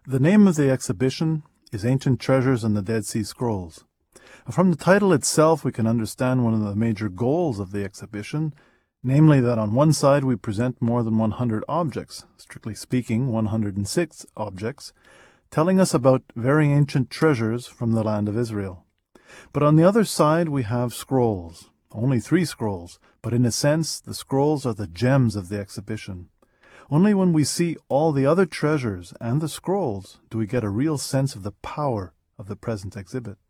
The name of the exhibition is Ancient Treasures and the Dead Sea Scrolls. From the title itself, we can understand one of the major goals of the exhibition, namely that on one side we present more than 100 objects, strictly speaking 106 objects, telling us about very ancient treasures from the land of Israel. But on the other side we have scrolls, only 3 scrolls, but in a sense the scrolls are the gems of the exhibition. Only when we see all the other treasures and the scrolls do we get a real sense of the power of the present exhibit.